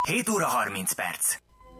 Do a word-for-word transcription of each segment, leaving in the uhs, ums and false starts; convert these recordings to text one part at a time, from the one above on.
hét óra harminc perc.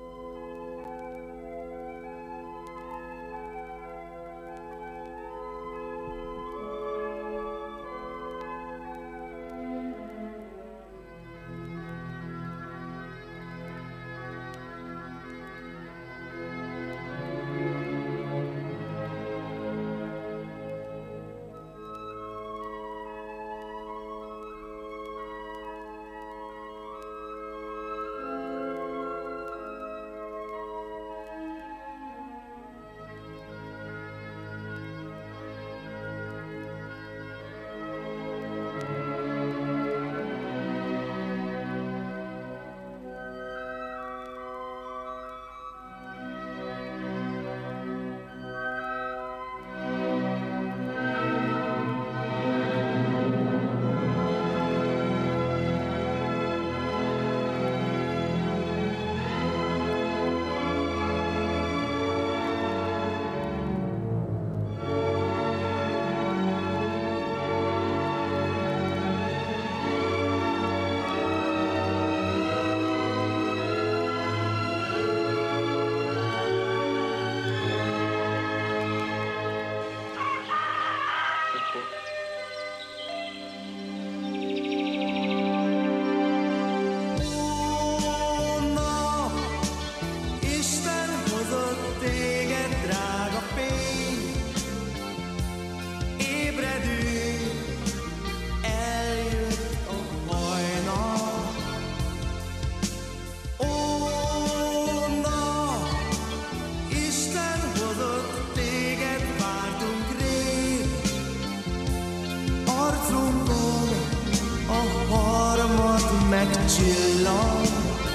Megcsillan.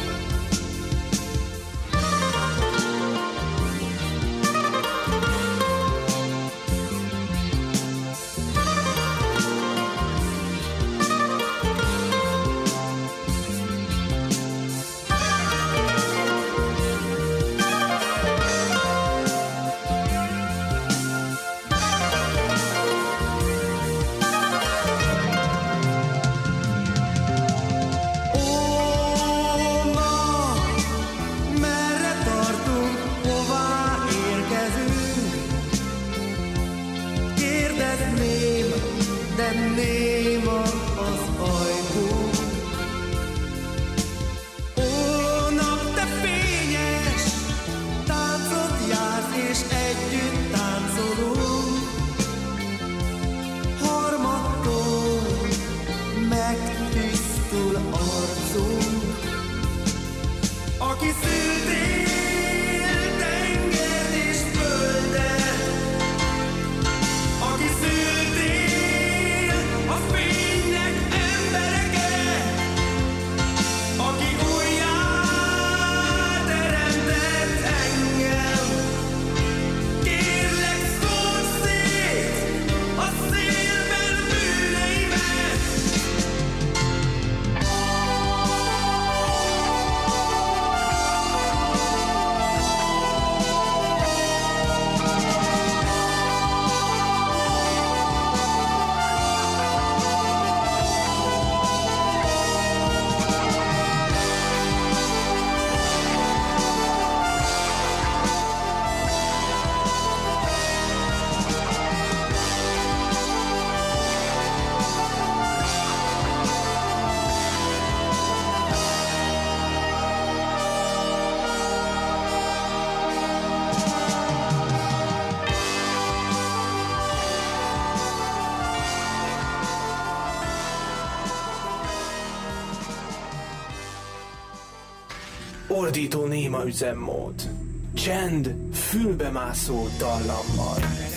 Ordító néma üzemmód. Csend fülbemászó dallammal.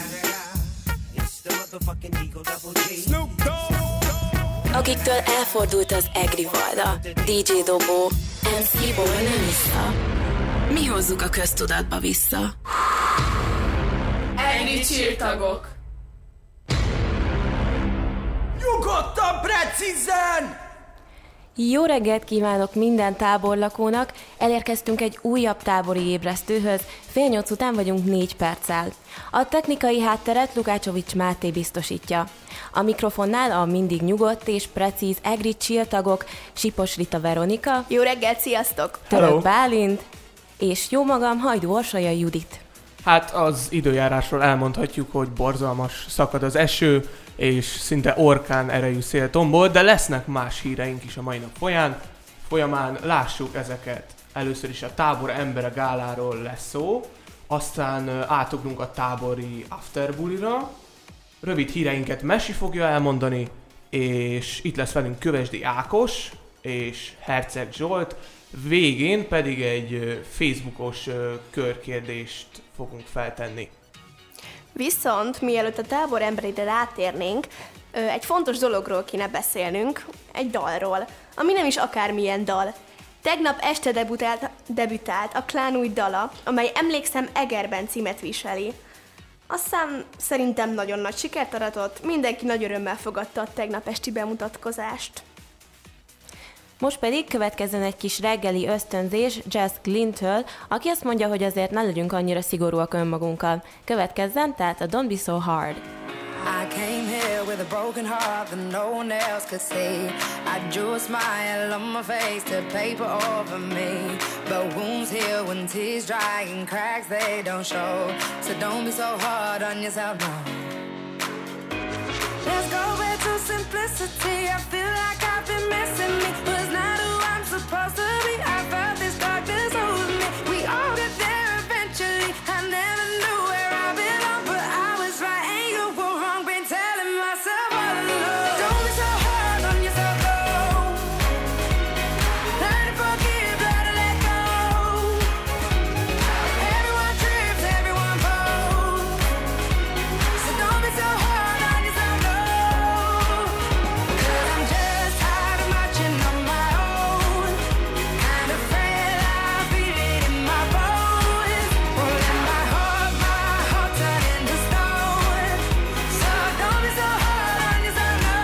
Akiktől elfordult az egri valda, dé dzsé Dobó, em cé Ból nem vissza. Mi hozzuk a köztudatba vissza. Egri csirtagok. Nyugodtan, precízen! Jó reggelt kívánok minden táborlakónak! Elérkeztünk egy újabb tábori ébresztőhöz, fél nyolc után vagyunk négy perccel. A technikai hátteret Lukácsovics Máté biztosítja. A mikrofonnál a mindig nyugodt és precíz egri chill tagok Sipos Rita Veronika. Jó reggelt, sziasztok! Török Bálint, és jó magam, Hajdú Orsolya Judit. Hát az időjárásról elmondhatjuk, hogy borzalmas, szakad az eső, és szinte orkán erejű szél tombol, de lesznek más híreink is a mai nap folyán. Folyamán lássuk ezeket. Először is a tábor embere gáláról lesz szó, aztán átugrunk a tábori afterbulira, rövid híreinket Messi fogja elmondani, és itt lesz velünk Kövesdi Ákos és Herceg Zsolt, végén pedig egy Facebookos körkérdést fogunk feltenni. Viszont mielőtt a tábor emberére rátérnénk, egy fontos dologról kéne beszélnünk, egy dalról, ami nem is akármilyen dal. Tegnap este debütált, debütált a Klán új dala, amely Emlékszem Egerben címet viseli. Aztán szerintem nagyon nagy sikert aratott, mindenki nagy örömmel fogadta a tegnap esti bemutatkozást. Most pedig következzen egy kis reggeli ösztönzés Jazz Glynn-től, aki azt mondja, hogy azért ne legyünk annyira szigorúak önmagunkkal. Következzen tehát a Don't Be So Hard. I came here with a broken heart that no one else could see. I drew a smile on my face to paper over me. But wounds heal when tears dry and cracks they don't show. So don't be so hard on yourself, no. Let's go back to simplicity. I feel like I've been missing me. Was not who I'm supposed to be. I felt this darkness over me. We all get there eventually. I never knew where I belong, but I was right and you were wrong. Been telling myself all along. Don't be so hard on yourself, no. Learn to forgive, learn to let go. Everyone trips, everyone falls. So don't be so hard on yourself, no. Cause I'm just tired of marching on my own. Kind of afraid I feel it in my bones. Won't let my heart, my heart turn into stone. So don't be so hard on yourself, no.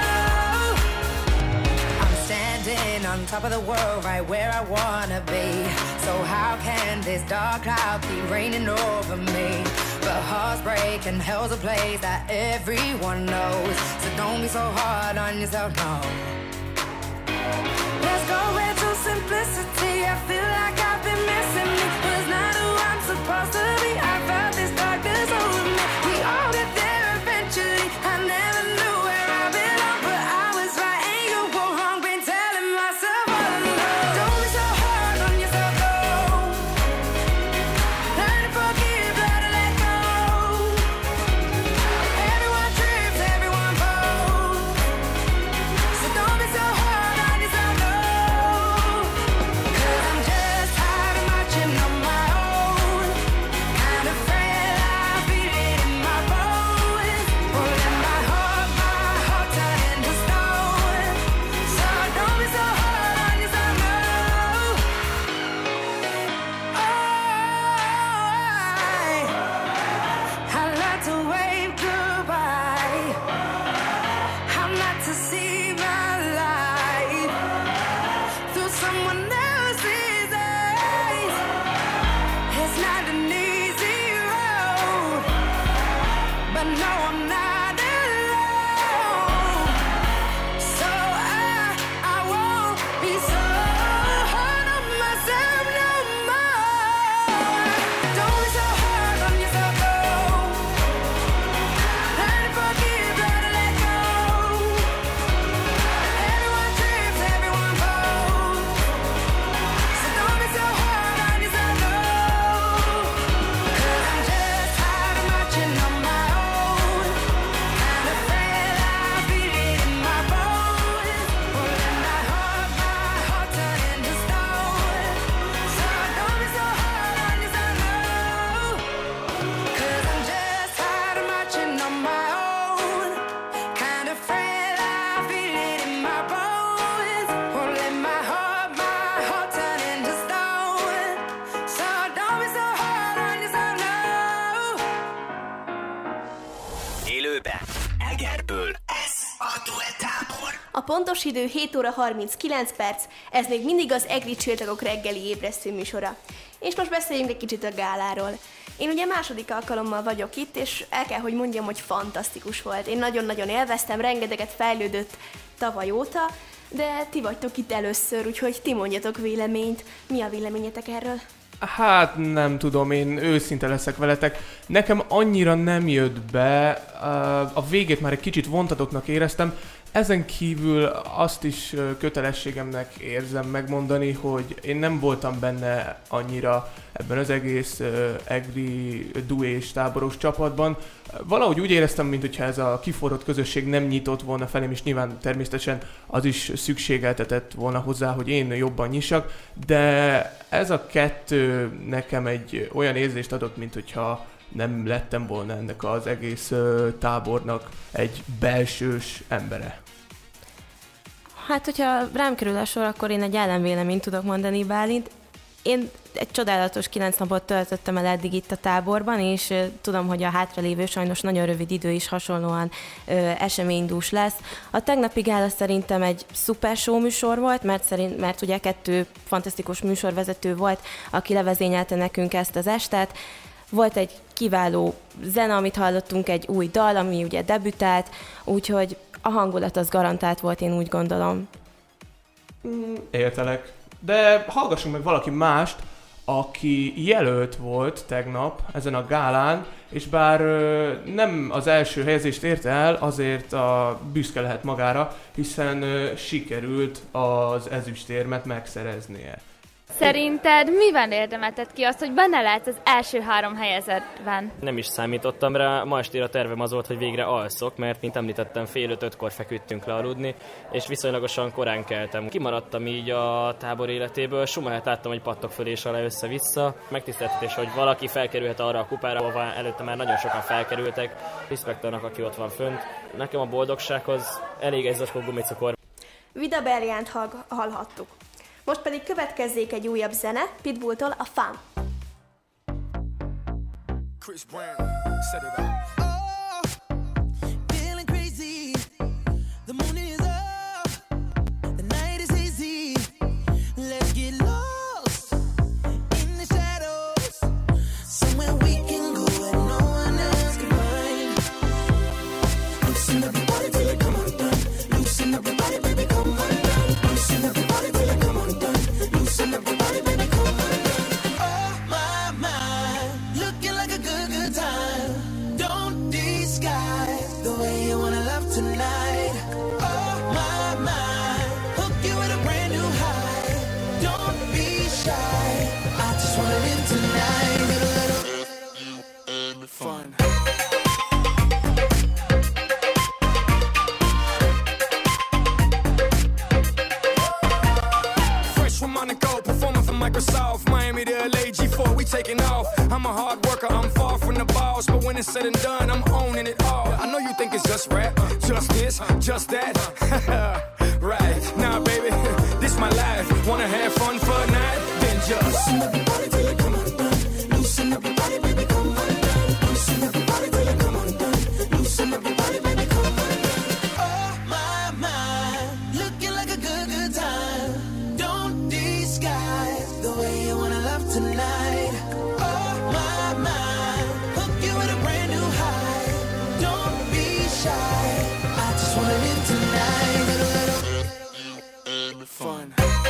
I'm standing on top of the world, right where I wanna be. So how can this dark cloud keep raining over me? But hearts break and hell's a place that everyone knows. So don't be so hard on yourself, no. Let's go back to simplicity. I feel like I've been missing me. Was not who I'm supposed to be. I felt this darkness over me. We all get there eventually. I never knew where I belong, but I was right and you were wrong. Been telling myself all along. Don't be so hard on yourself, no. Learn to forgive, learn to let go. Everyone trips, everyone falls. So don't be so hard on yourself, no. Cause I'm just tired of marching on my own. Kind of afraid I feel it in my bones. Won't let my heart, my heart turn into stone. So don't be so hard on yourself, no. Oh, I like to wave goodbye. I'm not to see my life through someone else's eyes. It's not an easy road, but no, I'm not alone. So I, I won't be so hard on myself no more. Don't be so hard on yourself, no. Learn to forgive, learn to let go. Everyone trips, everyone falls. So don't be so hard on yourself, no. Cause I'm just tired of marching on my own. A pontos idő hét óra harminckilenc perc, ez még mindig az EGRI Csillagok reggeli ébresztő műsora. És most beszéljünk egy kicsit a gáláról. Én ugye második alkalommal vagyok itt, és el kell, hogy mondjam, hogy fantasztikus volt. Én nagyon-nagyon élveztem, rengeteget fejlődött tavaly óta, de ti vagytok itt először, úgyhogy ti mondjatok véleményt. Mi a véleményetek erről? Hát nem tudom, én őszinte leszek veletek. Nekem annyira nem jött be, a végét már egy kicsit vontatoknak éreztem. Ezen kívül azt is kötelességemnek érzem megmondani, hogy én nem voltam benne annyira ebben az egész uh, EGRI dués táboros csapatban. Valahogy úgy éreztem, mintha ez a kiforrott közösség nem nyitott volna felém, és nyilván természetesen az is szükségeltetett volna hozzá, hogy én jobban nyissak, de ez a kettő nekem egy olyan érzést adott, mintha nem lettem volna ennek az egész uh, tábornak egy belsős embere. Hát, hogyha rám kerül a sor, akkor én egy ellenvéleményt tudok mondani, Bálint. Én egy csodálatos kilenc napot töltöttem el eddig itt a táborban, és uh, tudom, hogy a hátralévő sajnos nagyon rövid idő is hasonlóan uh, eseménydús lesz. A tegnapi gála szerintem egy szuper show műsor volt, mert, szerint, mert ugye kettő fantasztikus műsorvezető volt, aki levezényelte nekünk ezt az estet. Volt egy kiváló zene, amit hallottunk, egy új dal, ami ugye debütált, úgyhogy a hangulat az garantált volt, én úgy gondolom. Mm, értelek. De hallgassunk meg valaki mást, aki jelölt volt tegnap ezen a gálán, és bár ö, nem az első helyezést érte el, azért a büszke lehet magára, hiszen ö, sikerült az ezüstérmet megszereznie. Szerinted miben érdemelted ki azt, hogy benne lehetsz az első három helyezettben? Nem is számítottam rá, ma estére a tervem az volt, hogy végre alszok, mert mint említettem, fél öt-ötkor feküdtünk le aludni, és viszonylagosan korán keltem. Kimaradtam így a tábor életéből, Schumacher láttam, hogy pattok föl és alá össze-vissza. Megtiszteltetés, hogy valaki felkerülhet arra a kupára, ahova előtte már nagyon sokan felkerültek. Respekt annak, aki ott van fönt. Nekem a boldogsághoz elég egy zacskó gumicukor. Vida Berliánt hall- hallhattuk. Most pedig következzék egy újabb zene, Pitbulltól a Fun. Chris Brown, set it up. Microsoft, Miami to L A, G four, we taking off. I'm a hard worker, I'm far from the boss, but when it's said and done, I'm owning it all. I know you think it's just rap, just this, just that. Right, nah baby, this my life. Wanna have fun for a night? Then just loosen up your body till it come undone. Loosen up your body, baby, come undone. Loosen up your body till it come undone. Loosen up your body, baby, come undone. Oh my, my, looking like a good, good time. Don't disguise the way you wanna love tonight. Oh my, my, hook you with a brand new high. Don't be shy, I just wanna live tonight. A little fun.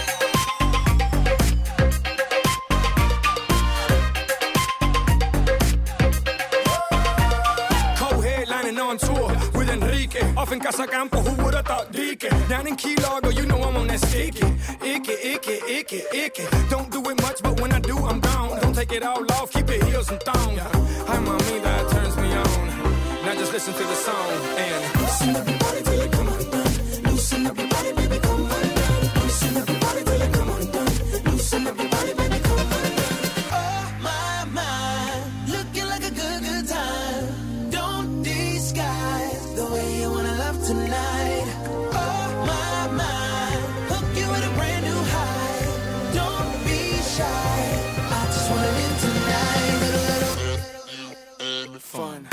Co-headlining on tour with Enrique. Off in Casacampo, who would've thought Deke? Down in Key Largo, you know I'm on that sticky. Icky, icky, icky, icky. Don't do it much, but when I do, I'm gone. Don't take it all off, keep it heels and thongs. Hi, mommy, that turns me on. Now just listen to the song and loosen up your body till it come undone. Loosen up your body, baby, come undone. Loosen up your body till it come undone. Loosen up your body, baby, come undone. Oh my, my, looking like a good, good time. Don't disguise the way you wanna love tonight. Oh my, my, hook you with a brand new high. Don't be shy, I just wanna live tonight. A little fun.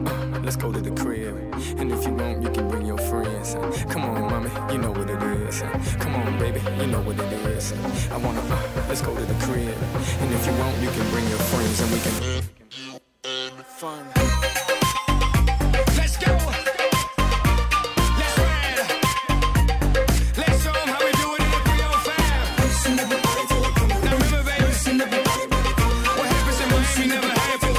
uh, let's go to the crib. And if you want, you can bring your friends. Come on, mommy, you know what it is. Come on, baby, you know what it is. I wanna, uh, let's go to the crib. And if you want, you can bring your friends and we can fun. Let's go. Let's ride. Let's show 'em how we do it in the three oh five. Now remember, baby, what happens in Miami never happens.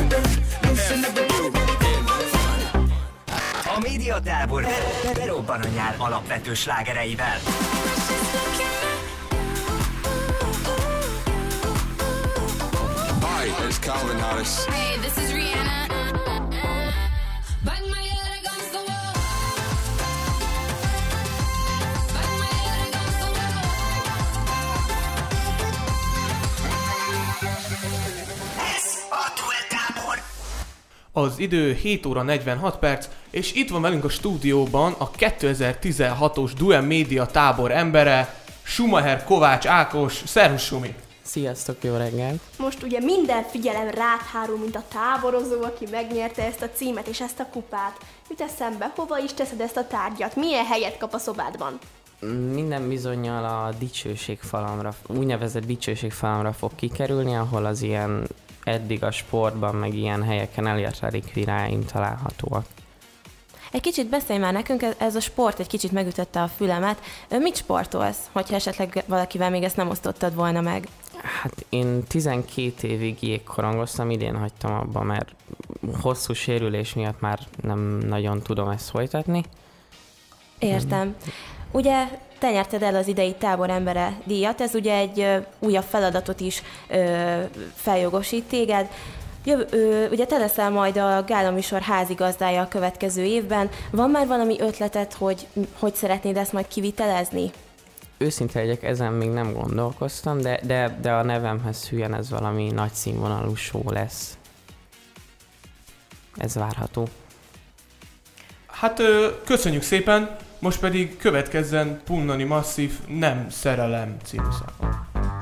A médiatábor berobban a nyár alapvető slágereivel. Hi, it's Calvin Harris. Hey, this is Rihanna. Bang my head against the wall. Bang my head against the Ez a Duettábor. Az idő hét óra negyvenhat perc, és itt van velünk a stúdióban a kétezer-tizenhatos Duel Média tábor embere, Schumacher Kovács Ákos. Szervusz, Sumi! Sziasztok, jó reggelt! Most ugye minden figyelem rád hárul, mint a táborozó, aki megnyerte ezt a címet és ezt a kupát. Jut eszembe, hova is teszed ezt a tárgyat? Milyen helyet kap a szobádban? Minden bizonnyal a dicsőségfalamra, úgynevezett dicsőségfalamra fog kikerülni, ahol az ilyen eddig a sportban, meg ilyen helyeken elért relikviáim találhatóak. Egy kicsit beszélj már nekünk, ez a sport egy kicsit megütötte a fülemet. Mit sportolsz, hogyha esetleg valakivel még ezt nem osztottad volna meg? Hát én tizenkét évig jégkorongoztam, idén hagytam abba, mert hosszú sérülés miatt már nem nagyon tudom ezt folytatni. Értem. Ugye te nyerted el az idei táborembere díjat, ez ugye egy ö, újabb feladatot is ö, feljogosít téged. Jövő, ö, ugye te leszel majd a gálaműsor házigazdája a következő évben. Van már valami ötleted, hogy hogy szeretnéd ezt majd kivitelezni? Őszinte legyek, ezen még nem gondolkoztam, de, de, de a nevemhez hülyen ez valami nagy színvonalú show lesz. Ez várható. Hát ö, köszönjük szépen, most pedig következzen Punnani Masszív Nem szerelem című szám.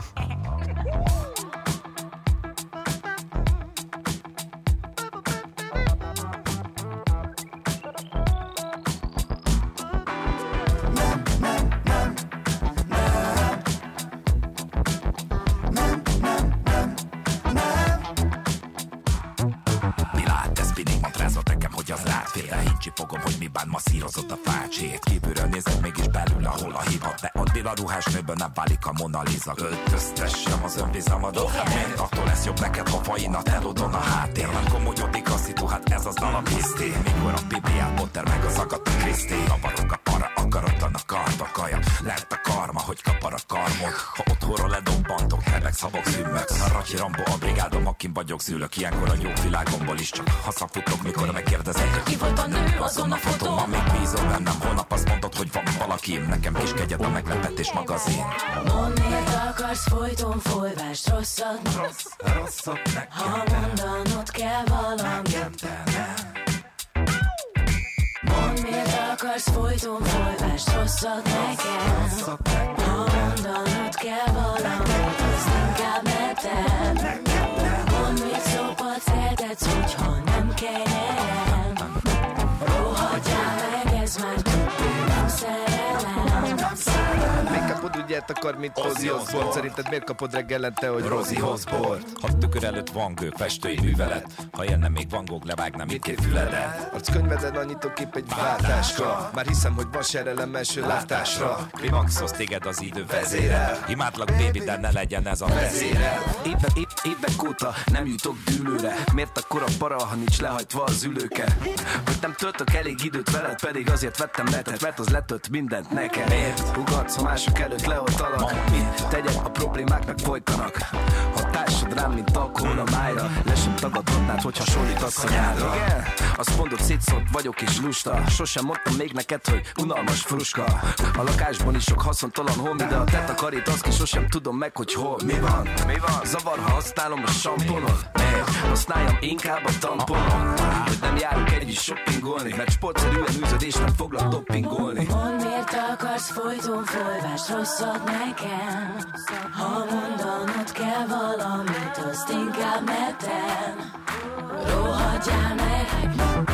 Csipogom, hogy miben masszírozott a fácsét. Kívülről nézek, mégis belül, ahol a hiba. De addig a ruhás nőből nem válik a Mona Lisa. Öltöztessem az önbizalmadon. Miért attól lesz jobb neked, ha fainat elodon a háttér? Nem komolyodik a szitu, hát ez az dalom hiszti. Mikor a Bibliát Potter meg az Agatha Christie. Kavarok a para, akaratlan a karba kaja. Lent a karma, hogy kapar a karmod. Ha otthonról ledobbantok, hebek, szabok, zümmök. A Racsi Rambó, a brigádom, akin vagyok, szülök. Ilyenkor a jó világomból is csak hazafutok, mikor megkérdezek, hogy ki volt a nő azon a fotón. Amíg bízol bennem, holnap azt mondod, hogy van valaki. Nekem kis kegyed a meglepetés magazin. Mondd, miért akarsz folyton folyvást rosszat? Rossz, rosszat nekem. Ha mondanod kell valamit. Mondd, miért akarsz folyton folyvást rosszat nekem. Ha mondanod kell valamit, azt inkább ne tedd. Mondd, miért szópat szeretsz, hogyha nem kegyelem. Rohadjál meg, ez már többé nem szerelem. Még kapod ügyet akar, mint Ozzy Osbourne. Szerinted miért kapod reggelente, hogy Rozihoz bort? Ha tükör előtt van gő, festői művelet. Ha jönne még Van Gogh, levágna mindkét füledet. Arckönyveden annyitóképp egy váltáskra. Már hiszem, hogy van serelem első látásra. Klimaxhoz téged az idő vezérel. Imádlak, baby, de ne legyen ez a vezérel. Évek, év, évek óta nem jutok dűlőre. Miért akkora para, ha nincs lehajtva az ülőke? Hogy nem töltök elég időt veled, pedig azért vettem netet, mert az letölt mindent nekem. Miért ugatsz, ha mások előtt leoltalak? Mit tegyek, a problémák meg folytanak? Hatásod rám, mint alkohol a májra. Le sem tagadhatnád, hogy hasonlítasz a nyádra. Igen, azt mondod, szétszólt vagyok és lusta. Sosem mondtam még neked, hogy unalmas fruska. A lakásban is sok haszontalan holmi, de a te takarítasz ki, sosem tudom meg, hogy hol. Mi van? Mi van? Zavar, ha használom a samponot? Miért? Használjam inkább a tamponot. Hogy nem járunk együtt shoppingolni, mert sportszerűen űzöd és nem foglak doppingolni. Mondd, miért akarsz folyton folyvást rosszat nekem. Ha mondanod kell valamit, azt inkább ne tedd. Rohadjál meg,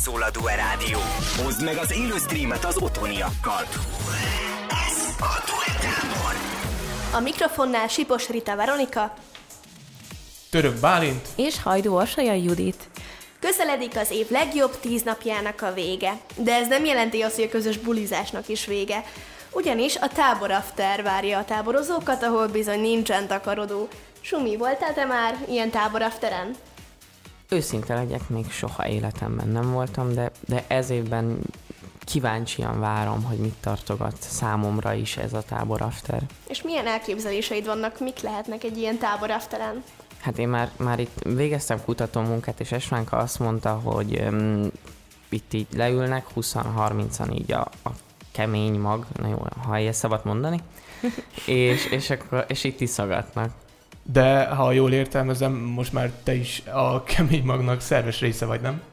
szól a Due Rádió. Hozd meg az élő streamet az otthoniakkal. Ez a Due Tábor. A mikrofonnál Sipos Rita Veronika, Török Bálint és Hajdú Orsolya Judit. Közeledik az év legjobb tíz napjának a vége, de ez nem jelenti azt, hogy a közös bulizásnak is vége. Ugyanis a tábor after várja a táborozókat, ahol bizony nincsen takarodó. Sumi, voltál te már ilyen tábor afteren? Őszinte legyek, még soha életemben nem voltam, de, de ez évben kíváncsian várom, hogy mit tartogat számomra is ez a tábor after. És milyen elképzeléseid vannak, mik lehetnek egy ilyen tábor afteren? Hát én már, már itt végeztem kutatómunkát, és Esvánka azt mondta, hogy um, itt így leülnek húsz-harmincan így a, a kemény mag, na jó, ha ilyet szabad mondani, és, és, akkor, és itt iszogatnak. De ha jól értelmezem, most már te is a kemény magnak szerves része vagy, nem?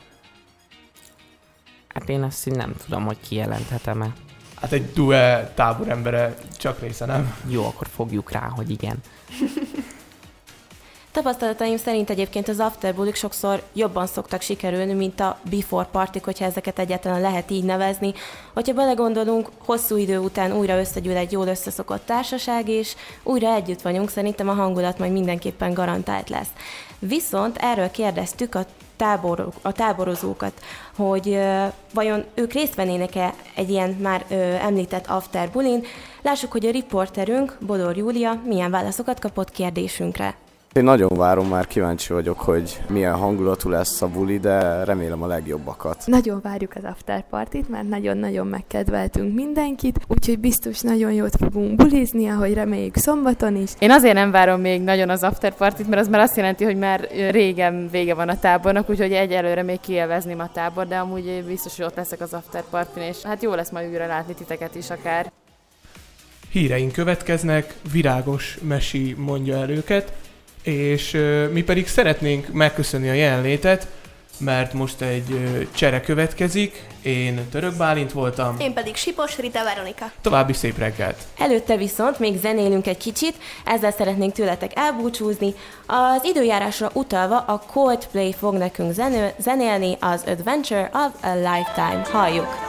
Hát én azt így nem tudom, hogy kijelenthetem-e. Hát egy Due tábor embere csak része, nem? Jó, akkor fogjuk rá, hogy igen. Tapasztalataim szerint egyébként az afterbulik sokszor jobban szoktak sikerülni, mint a before partik, hogyha ezeket egyáltalán lehet így nevezni. Hogyha belegondolunk, hosszú idő után újra összegyűl egy jól összeszokott társaság, és újra együtt vagyunk, szerintem a hangulat majd mindenképpen garantált lesz. Viszont erről kérdeztük a, táborok, a táborozókat, hogy ö, vajon ők részt vennének-e egy ilyen már ö, említett afterbulin. Lássuk, hogy a riporterünk, Bodor Júlia milyen válaszokat kapott kérdésünkre. Én nagyon várom, már kíváncsi vagyok, hogy milyen hangulatú lesz a buli, de remélem a legjobbakat. Nagyon várjuk az afterpartit, mert nagyon-nagyon megkedveltünk mindenkit, úgyhogy biztos nagyon jót fogunk bulizni, ahogy reméljük szombaton is. Én azért nem várom még nagyon az afterpartit, mert az már azt jelenti, hogy már régen vége van a tábornak, úgyhogy egyelőre még kielvezném a tábor, de amúgy biztos, hogy ott leszek az afterpartin, és hát jó lesz majd újra látni titeket is akár. Híreink következnek, Virágos Mesi mondja el őket, és uh, mi pedig szeretnénk megköszönni a jelenlétet, mert most egy uh, csere következik. Én Török Bálint voltam. Én pedig Sipos Rita Veronika. További szép reggelt! Előtte viszont még zenélünk egy kicsit, ezzel szeretnénk tőletek elbúcsúzni. Az időjárásra utalva a Coldplay fog nekünk zenő- zenélni az Adventure of a Lifetime. Halljuk!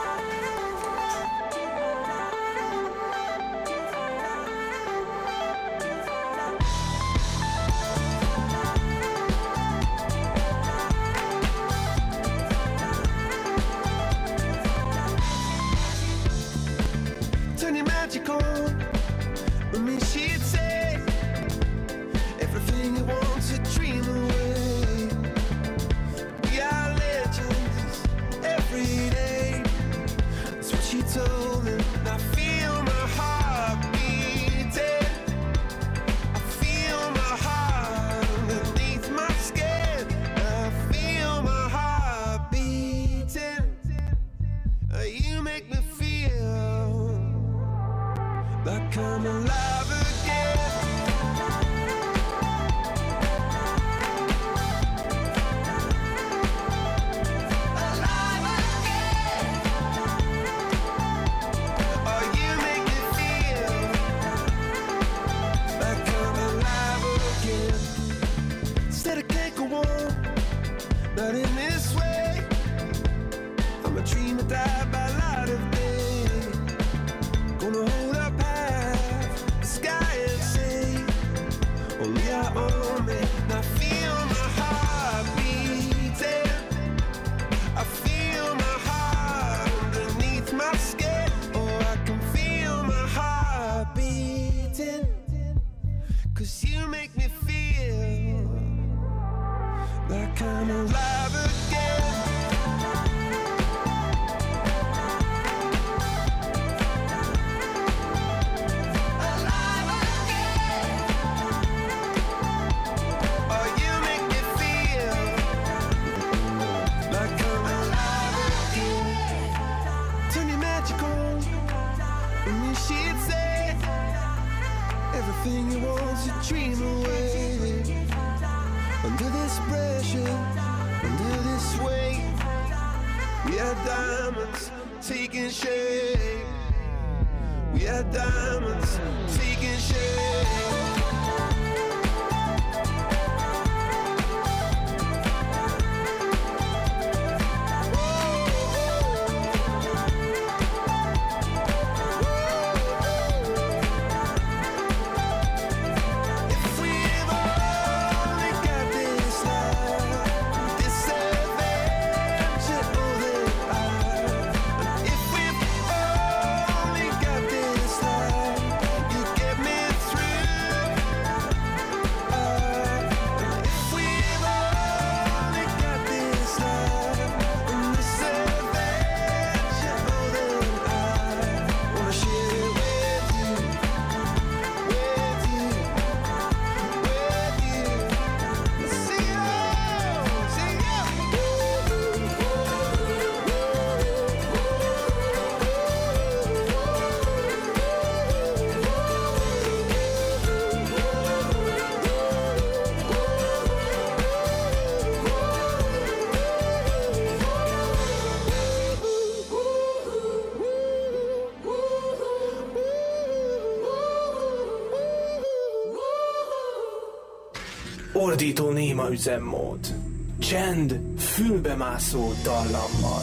Ordító néma üzemmód. Csend, fülbemászó dallammal.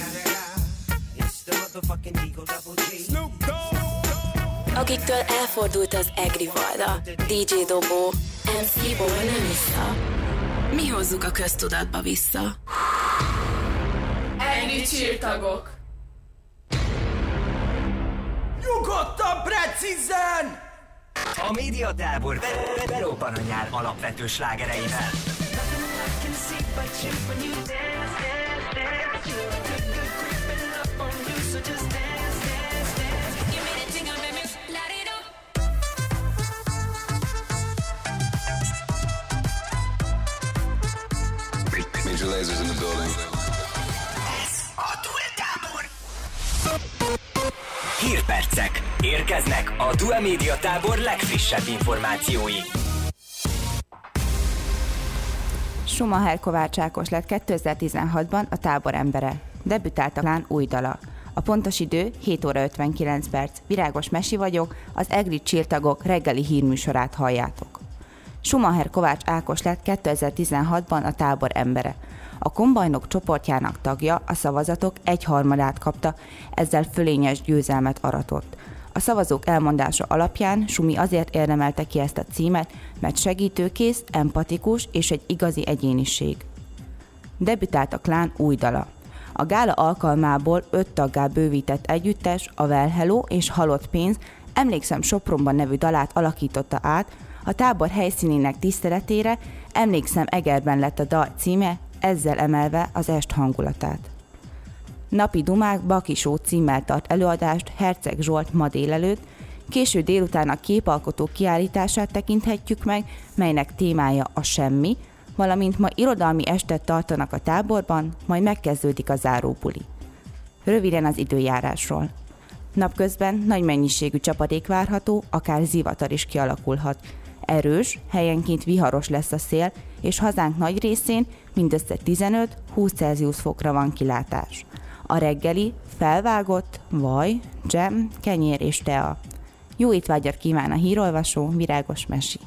Akiktől elfordult az Egri Valda, dé dzsé Dobó, em cé Ból nem vissza. Mi hozzuk a köztudatba vissza. Egri csilltagok. Nyugodtan, precízen! A médiatábor be- berobban a nyár alapvető slágereivel. Major Lasers in the building. Ez a Duel Tábor. Hírpercek. Érkeznek a Duel Média Tábor legfrissebb információi. Schumacher Kovács Ákos lett kétezer-tizenhatban a tábor embere. Debütált a klán új dala. A pontos idő hét óra ötvenkilenc perc. Virágos Mesi vagyok, az Egri csilltagok reggeli hírműsorát halljátok. Schumacher Kovács Ákos lett kétezer-tizenhatban a tábor embere. A kombajnok csoportjának tagja, a szavazatok egyharmadát kapta, ezzel fölényes győzelmet aratott. A szavazók elmondása alapján Sumi azért érdemelte ki ezt a címet, mert segítőkész, empatikus és egy igazi egyéniség. Debütált a klán új dala. A gála alkalmából öt taggá bővített együttes, a Well Hello és Halott pénz Emlékszem Sopronban nevű dalát alakította át, a tábor helyszínének tiszteletére Emlékszem Egerben lett a dal címe, ezzel emelve az est hangulatát. Napi dumák Bakisó címmel tart előadást Herceg Zsolt ma délelőtt, késő délután a képalkotó kiállítását tekinthetjük meg, melynek témája a semmi, valamint ma irodalmi estet tartanak a táborban, majd megkezdődik a záróbuli. Röviden az időjárásról. Napközben nagy mennyiségű csapadék várható, akár zivatar is kialakulhat. Erős, helyenként viharos lesz a szél, és hazánk nagy részén mindössze tizenöt-húsz Celsius fokra van kilátás. A reggeli felvágott, vaj, dzsem, kenyér és tea. Jó étvágyat kíván a hírolvasó, Virágos Mesi.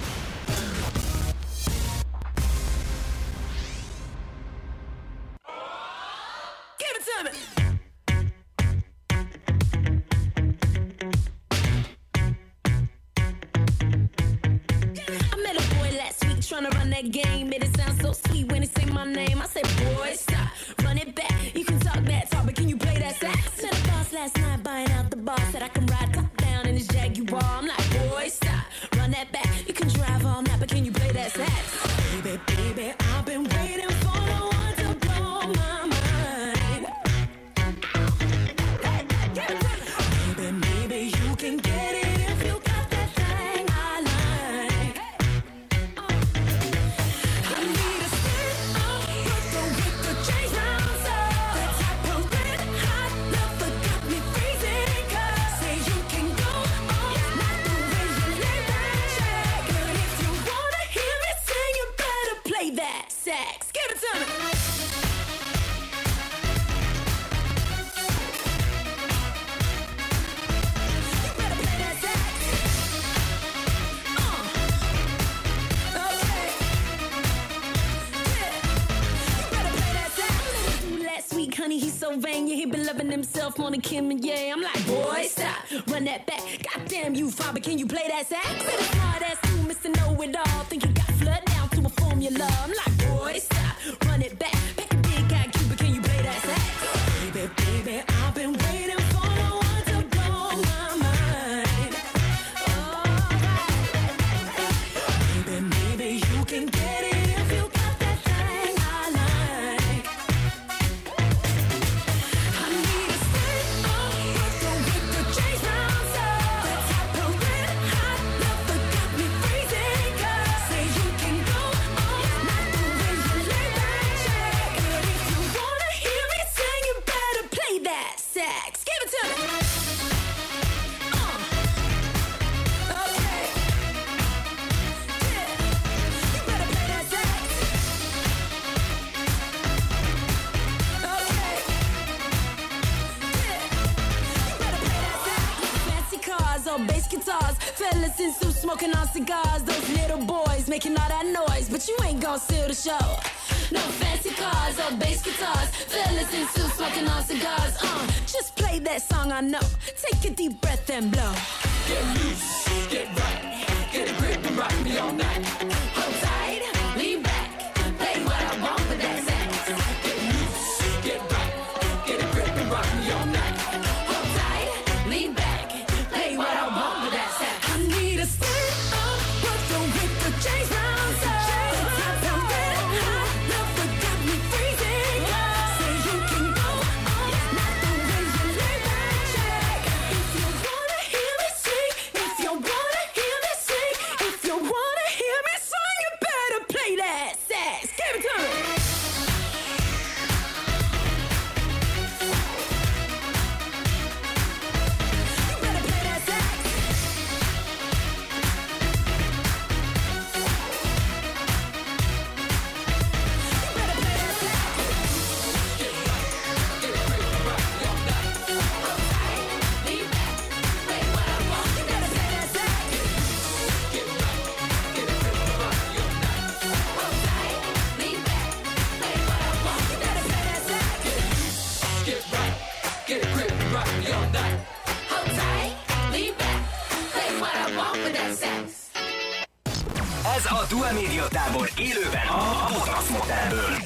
Trying to run that game, made it sound so sweet when they say my name. I said, boy, stop, run it back. You can talk that talk, but can you play that sax? Met a boss last night, buying out the bar. Said I can ride top down in his Jaguar. I'm like, boy, stop, run that back. You can drive all night, but can you play that sax? Baby, baby, I've been waiting for the one to blow my mind. Baby, maybe you can get it if you got that thing I like. That sax, give it to me. You better play that sax. Uh. Okay. Yeah. You better play that sax. Last week, honey, he's so vain. Yeah, he been loving himself more than Kim and yeah. I'm like, boy, stop, run that back. Goddamn you, father, can you play that sax? Better smart ass too, Mister Know-It-All. Think you got flood down to a formula. I'm like, boy, stop, run it back. Pack a big guy, Cuba, can you play that sax? Baby, baby, I've been waiting for the one to blow my mind. Alright. Baby, maybe you can get it if you got that thing I like. I need a stick of Brooklyn with the change rounds up. The type of red hot love that got me freezing. Cause say you can go all night the way you lay that check. But if you wanna hear me sing, you better play that sax. Give it to me. Uh. Okay. Yeah. You better play that sax. Okay. Yeah. You better play that sax. Fancy cars on bass guitars. Fellas in suits smoking on cigars. Those little boys making all that noise, but you ain't gon' steal the show. No fancy cars or bass guitars. Fellas in suits smoking on cigars. Uh, just play that song I know. Take a deep breath and blow. Get loose, get right, get a grip and rock me all night. Hold tight, lean back, play what I want with that sax. Get loose, get right, get a grip and rock me all night. Hold tight, lean back, play what I want with that sax. I need a stand up, but don't hit the chains round, so top I'm red hot, love that got me freezing. Say you can go on, not the way you lay that check. If you wanna hear me sing, if you wanna hear me sing, if you wanna hear me sing, you better play that sax. Give it to me. You better play that sax. Ez a Due Média Tábor élőben a Botrax Motelből.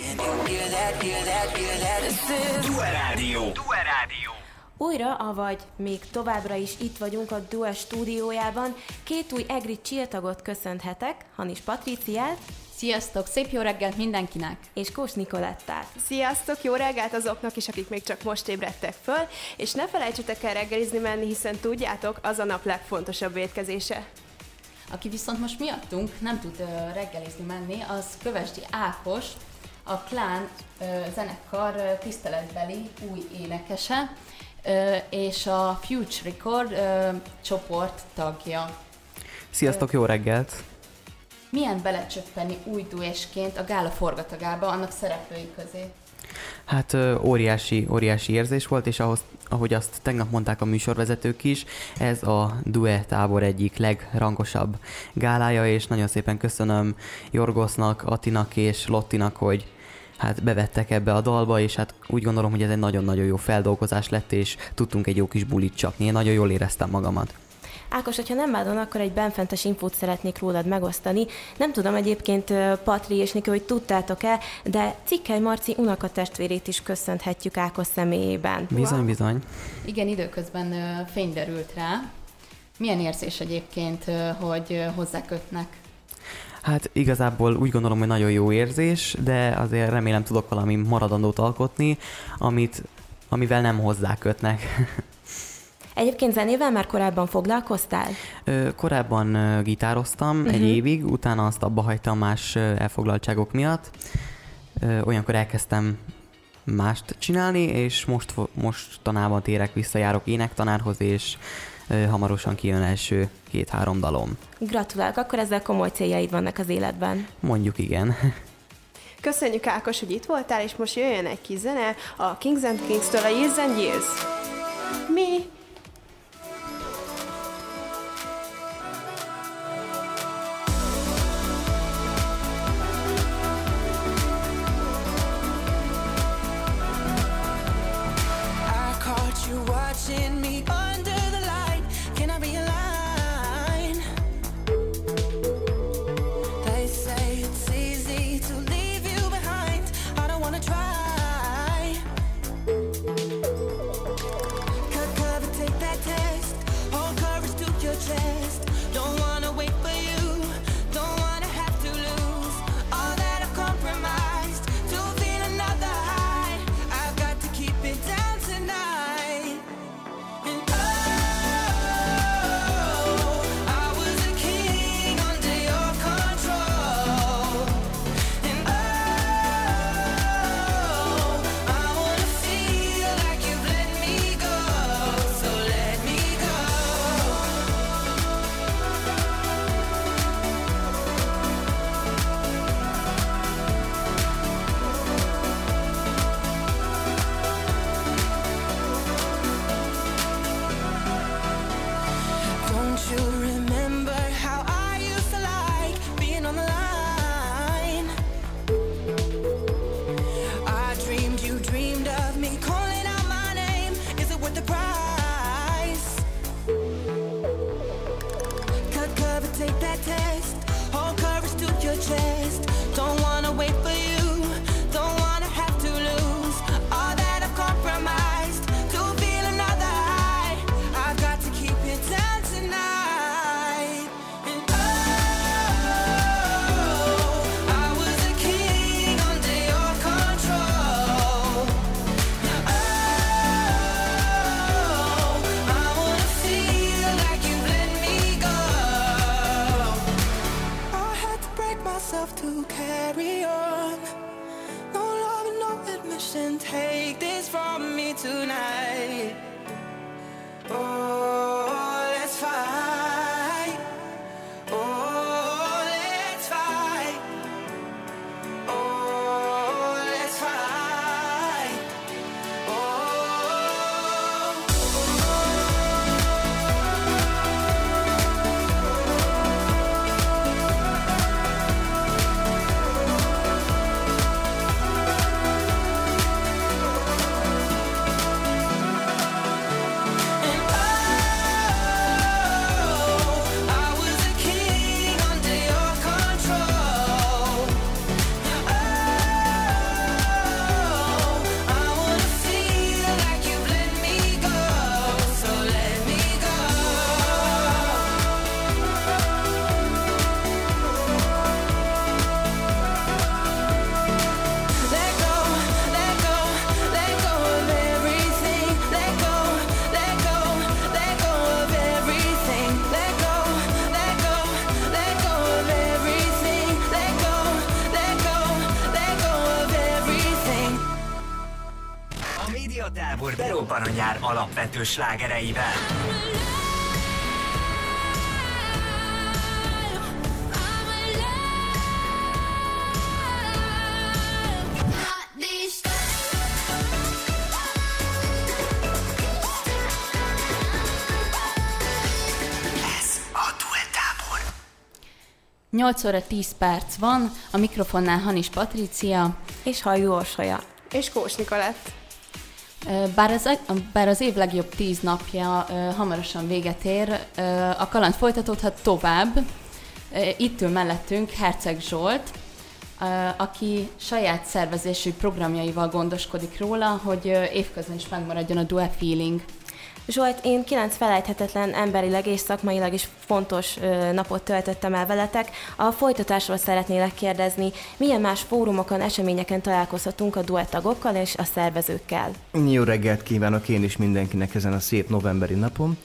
Due Rádió. Due Rádió. Újra, avagy még továbbra is itt vagyunk a Due stúdiójában. Két új egri csilltagot köszönhetek, Hanis Patriciát. Sziasztok, szép jó reggelt mindenkinek! És Kós Nikolettát. Sziasztok, jó reggelt azoknak is, akik még csak most ébredtek föl, és ne felejtsetek el reggelizni menni, hiszen tudjátok, az a nap legfontosabb étkezése. Aki viszont most miattunk nem tud uh, reggelizni menni, az Kövesdi Ákos, a Klán uh, zenekar uh, tiszteletbeli új énekese, uh, és a Future Record uh, csoport tagja. Sziasztok, jó reggelt! Milyen belecsöppenni új duésként a gála forgatagába, annak szereplői közé? Hát óriási, óriási érzés volt, és ahhoz, ahogy azt tegnap mondták a műsorvezetők is, ez a Due tábor egyik legrangosabb gálája, és nagyon szépen köszönöm Jorgosznak, Attinak és Lottinak, hogy hát bevettek ebbe a dalba, és hát úgy gondolom, hogy ez egy nagyon-nagyon jó feldolgozás lett, és tudtunk egy jó kis bulit csapni. Én nagyon jól éreztem magamat. Ákos, hogyha nem bánod, akkor egy benfentes infót szeretnék rólad megosztani. Nem tudom egyébként, Patri és Niki, hogy tudtátok-e, de Cikkely Marci unokatestvérét is köszönhetjük Ákos személyében. Bizony, bizony. Igen, időközben fény derült rá. Milyen érzés egyébként, hogy hozzákötnek? Hát igazából úgy gondolom, hogy nagyon jó érzés, de azért remélem tudok valami maradandót alkotni, amit, amivel nem hozzákötnek. Egyébként zenével már korábban foglalkoztál? Ö, korábban ö, gitároztam uh-huh. egy évig, utána azt abba hagytam más ö, elfoglaltságok miatt. Ö, olyankor elkezdtem mást csinálni, és most, mostanában térek vissza, járok énektanárhoz, és ö, hamarosan kijön első két-három dalom. Gratulálok, akkor ezzel komoly céljaid vannak az életben. Mondjuk igen. Köszönjük, Ákos, hogy itt voltál, és most jöjjön egy kis zene a Kings and Kings-től, a Years and Years. Mi? You watching me under the light. Can I realign? They say it's easy to leave you behind. I don't wanna try. Cut cover, take that test. Hold courage to your chest. Don't wanna wait for you. Don't wanna have to lose all that I've compromised to feel another high. I've got to keep it down tonight. And I that test. Hold courage to your chest. Don't wanna wait for you. Don't wanna have to lose all that I've compromised to feel another high. I got to keep it down tonight. And oh, I was a king under your control. Oh, I wanna feel like you've let me go. I had to break myself to carry on. No love and no admission. Take this from me tonight. Oh, let's fight. Oh, let's fight. Oh, let's fight. I was a king under your control. Oh, I wanna feel like you've let me go. So let me go. Let go, let go, let go of everything. Let go, let go, let go of everything. Let go, let go, let go of everything. Let go, let go, let go of everything. A médiatábor berobban a nyár alapvető slágereivel. Ez a duettábor. nyolc óra tíz perc van, a mikrofonnál Hanis Patrícia és Hajú Orsolya. És Kós Nikolett. Ö, Bár az, bár az év legjobb tíz napja ö, hamarosan véget ér, ö, a kaland folytatódhat tovább. Ö, Itt ül mellettünk Herceg Zsolt, ö, aki saját szervezésű programjaival gondoskodik róla, hogy ö, évközben is megmaradjon a Due Feeling. Zsolt, én kilenc felejthetetlen emberileg és szakmailag is fontos ö, napot töltöttem el veletek. A folytatásról szeretnélek kérdezni, milyen más fórumokon, eseményeken találkozhatunk a duett tagokkal és a szervezőkkel? Jó reggelt kívánok én is mindenkinek ezen a szép novemberi napon.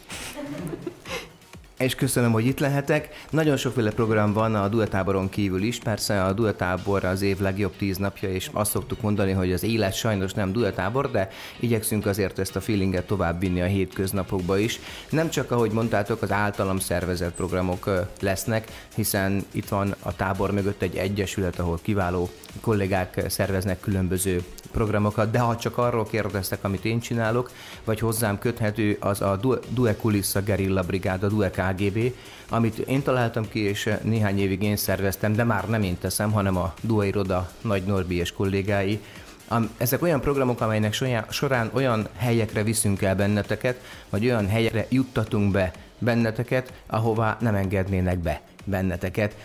És köszönöm, hogy itt lehetek. Nagyon sokféle program van a duettáboron kívül is. Persze a duettábor az év legjobb tíz napja, és azt szoktuk mondani, hogy az élet sajnos nem duettábor, de igyekszünk azért ezt a feelinget tovább vinni a hétköznapokba is. Nem csak, ahogy mondtátok, az általam szervezett programok lesznek, hiszen itt van a tábor mögött egy egyesület, ahol kiváló kollégák szerveznek különböző programokat, de ha csak arról kérdeztek, amit én csinálok, vagy hozzám köthető, az a Due Kulissza Gerilla Brigád, a Due ká gé bé, amit én találtam ki, és néhány évig én szerveztem, de már nem én teszem, hanem a Due Iroda Nagy Norbi és kollégái. Ezek olyan programok, amelynek során olyan helyekre viszünk el benneteket, vagy olyan helyekre juttatunk be benneteket, ahová nem engednének be benneteket.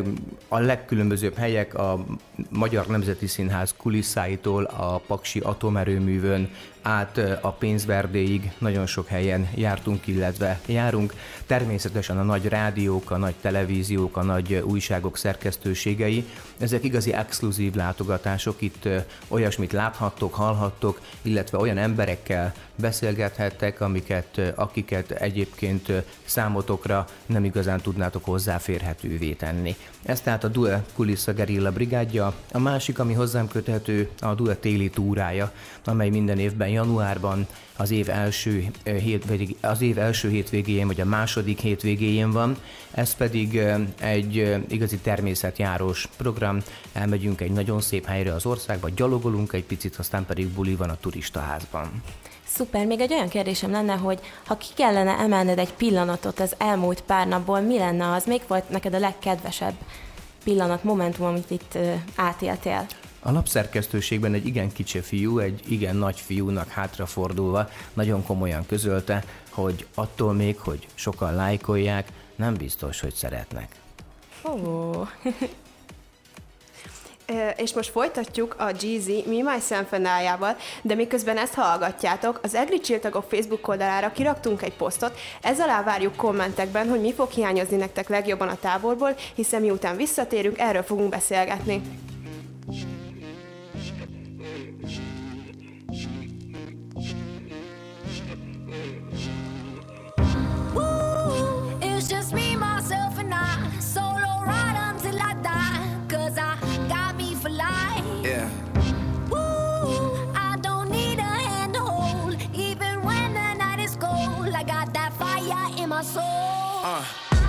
A legkülönbözőbb helyek a Magyar Nemzeti Színház kulisszáitól a Paksi Atomerőművön át a Pénzverdéig nagyon sok helyen jártunk, illetve járunk. Természetesen a nagy rádiók, a nagy televíziók, a nagy újságok szerkesztőségei. Ezek igazi exkluzív látogatások, itt olyasmit láthattok, hallhattok, illetve olyan emberekkel beszélgethettek, amiket, akiket egyébként számotokra nem igazán tudnátok hozzáférhetővé tenni. Ez tehát a Due Kulissza Gerilla Brigádja. A másik, ami hozzám köthető, a Due téli túrája, amely minden évben januárban az év első, hét, vagy az év első hétvégéjén, vagy a második hétvégéjén van. Ez pedig egy igazi természetjárós program. Elmegyünk egy nagyon szép helyre az országba, gyalogolunk egy picit, aztán pedig buli van a turistaházban. Szuper, még egy olyan kérdésem lenne, hogy ha ki kellene emelned egy pillanatot az elmúlt pár napból, mi lenne az? Még volt neked a legkedvesebb pillanat, momentum, amit itt uh, átéltél? A lapszerkesztőségben egy igen kicsi fiú, egy igen nagy fiúnak hátrafordulva nagyon komolyan közölte, hogy attól még, hogy sokan lájkolják, nem biztos, hogy szeretnek. Oh. És most folytatjuk a Jeezy Me, Myself and I-jával, de miközben ezt hallgatjátok, az Egri Csilltagok Facebook oldalára kiraktunk egy posztot, ez alá várjuk kommentekben, hogy mi fog hiányozni nektek legjobban a táborból, hiszen miután visszatérünk, erről fogunk beszélgetni. It's just me, myself and I, solo ride until I die, cause I got me for life. Yeah. Woo, I don't need a hand to hold, even when the night is cold. I got that fire in my soul. Uh.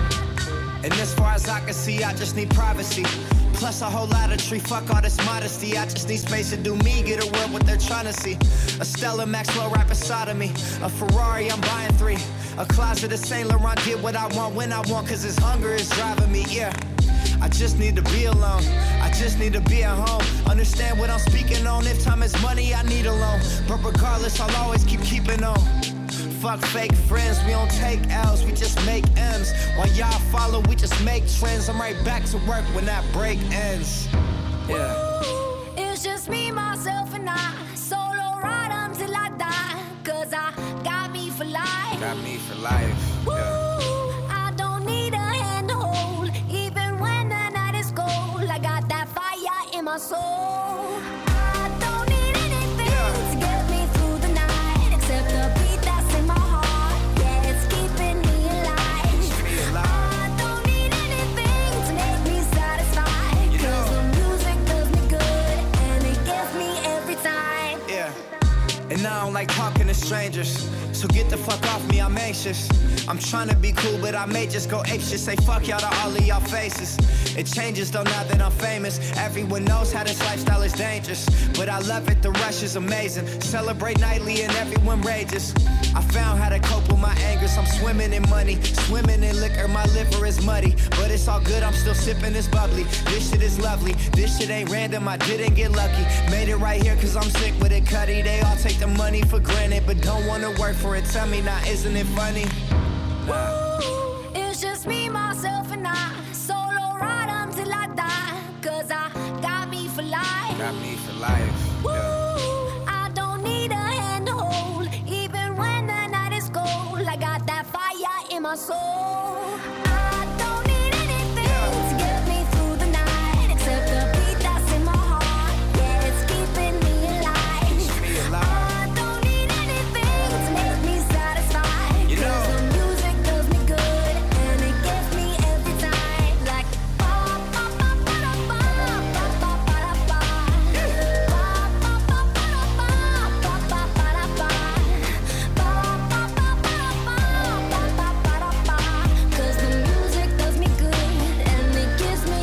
And as far as I can see, I just need privacy. Plus a whole lot of tree, fuck all this modesty. I just need space to do me, get a world what they're trying to see. A Stella Maxwell right beside of me. A Ferrari, I'm buying three. A closet of Saint Laurent, get what I want when I want, cause this hunger is driving me, yeah. I just need to be alone, I just need to be at home. Understand what I'm speaking on, if time is money, I need a loan. But regardless, I'll always keep keeping on. Fuck fake friends, we don't take L's, we just make M's. While y'all follow, we just make trends. I'm right back to work when that break ends. Yeah. Woo, it's just me, myself and I, solo ride until I die, cause I got me for life. Got me for life, yeah. I don't need a hand to hold, even when the night is cold. I got that fire in my soul. I don't need anything to get me through the night, except the beat that's in my heart. Yeah, it's keeping me alive. I don't need anything to make me satisfied, cause the music does me good and it gets me every time. Yeah. And I don't like talking to strangers, so get the fuck off me, I'm anxious. I'm tryna be cool, but I may just go apeshit. Say fuck y'all to all of y'all faces. It changes though now that I'm famous. Everyone knows how this lifestyle is dangerous, but I love it, the rush is amazing. Celebrate nightly and everyone rages. I found how to cope with my angers. I'm swimming in money, swimming in liquor. My liver is muddy, but it's all good, I'm still sipping this bubbly. This shit is lovely, this shit ain't random, I didn't get lucky. Made it right here cause I'm sick with it, cutty. They all take the money for granted, but don't wanna work for it. Tell me now, isn't it funny? Woo, it's just me, myself and I, solo ride until I die, cause I got me for life. Got me for life, Woo, yeah. I don't need a hand to hold, even when the night is cold. I got that fire in my soul. I don't need anything to get me through the night, except the beat that's in my heart. Yeah, it's keeping me alive. Keep me alive. I don't need anything to make me satisfied, You know. cause the music does me good and it gets me every time. Like ba ba ba ba da ba ba ba ba da ba. Ba ba ba ba da ba ba ba ba da ba. Ba ba ba ba da ba ba ba ba da ba. Cause the music does me good and it gives me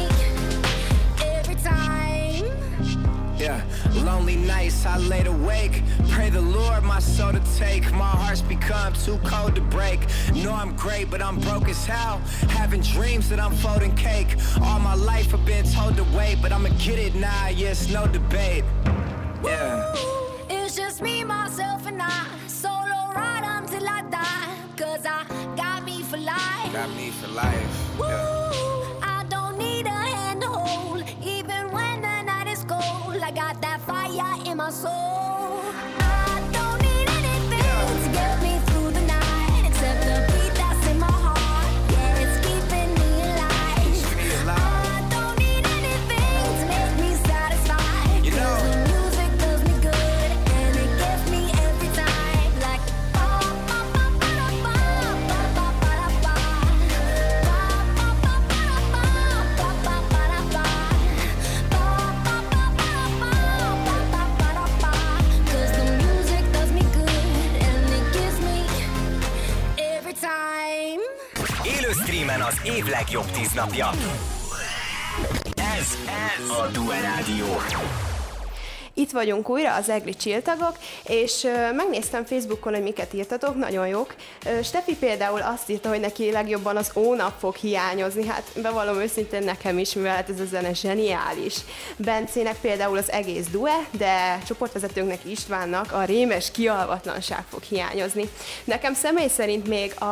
every time. Yeah, lonely nights I laid awake. Pray the Lord my soul to take. My heart's become too cold to break. Know I'm great, but I'm broke as hell. Having dreams that I'm folding cake. All my life I've been told to wait, but I'ma get it now, yes, no debate. Yeah. It's just me, myself and I, solo ride until I die, cause I got me for life. Got me for life, yeah. I don't need a hand to hold, even when the night is cold. I got that fire in my soul. I don't need anything to get me through the night, except the beat that's in my heart. Yeah, it's keeping me alive. Keep me alive. I don't need anything to make me satisfied, You know. cause the music does me good and it gets me every time. Like ba ba ba ba da ba ba ba ba da ba. Ba ba ba ba da ba ba ba ba da ba. Ba ba ba ba da ba ba ba ba da ba. Cause the music does me good and it gives me every time. Élő streamen az év legjobb tíz napja. Ez, ez a Due Rádió. Itt vagyunk újra, az EGRI Csilltagok, és uh, megnéztem Facebookon, hogy miket írtatok, nagyon jók. Uh, Steffi például azt írta, hogy neki legjobban az Ónap fog hiányozni, hát bevallom őszintén nekem is, mivel hát ez a zene zseniális. Bencének például az egész due, de csoportvezetőnknek Istvánnak a rémes kialvatlanság fog hiányozni. Nekem személy szerint még a,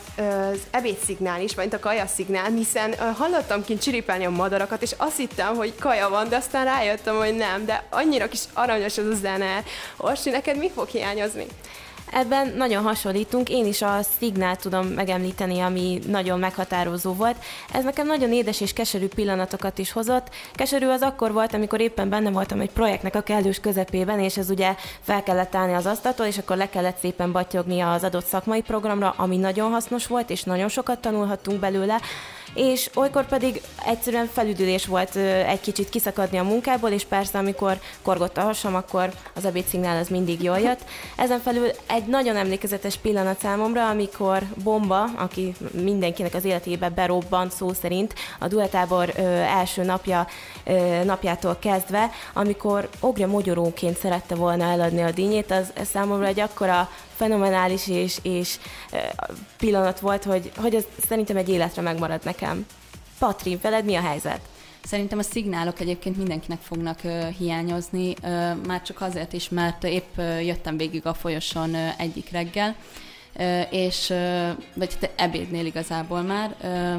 az ebédszignál is, vagy a kajaszignál, hiszen uh, hallottam kint csiripelni a madarakat, és azt hittem, hogy kaja van, de aztán rájöttem, hogy nem, de annyira kis aranyos az a zene. Orsi, neked mi fog hiányozni? Ebben nagyon hasonlítunk, én is a szignált tudom megemlíteni, ami nagyon meghatározó volt. Ez nekem nagyon édes és keserű pillanatokat is hozott. Keserű az akkor volt, amikor éppen benne voltam egy projektnek a kellős közepében, és ez ugye fel kellett állni az asztaltól, és akkor le kellett szépen battyogni az adott szakmai programra, ami nagyon hasznos volt, és nagyon sokat tanulhattunk belőle. És olykor pedig egyszerűen felüdülés volt egy kicsit kiszakadni a munkából, és persze, amikor korgott a hasam, akkor az ebédszignál az mindig jól jött. Ezen felül egy nagyon emlékezetes pillanat számomra, amikor Bomba, aki mindenkinek az életébe berobbant szó szerint, a duetábor első napja, ö, napjától kezdve, amikor Ogre mogyoróként szerette volna eladni a dínyét, az ez számomra egy akkora fenomenális és, és pillanat volt, hogy, hogy ez szerintem egy életre megmarad nekem. Patri, veled mi a helyzet? Szerintem a szignálok egyébként mindenkinek fognak uh, hiányozni, uh, már csak azért is, mert épp uh, jöttem végig a folyosón uh, egyik reggel, uh, és, uh, vagy te ebédnél igazából már, uh,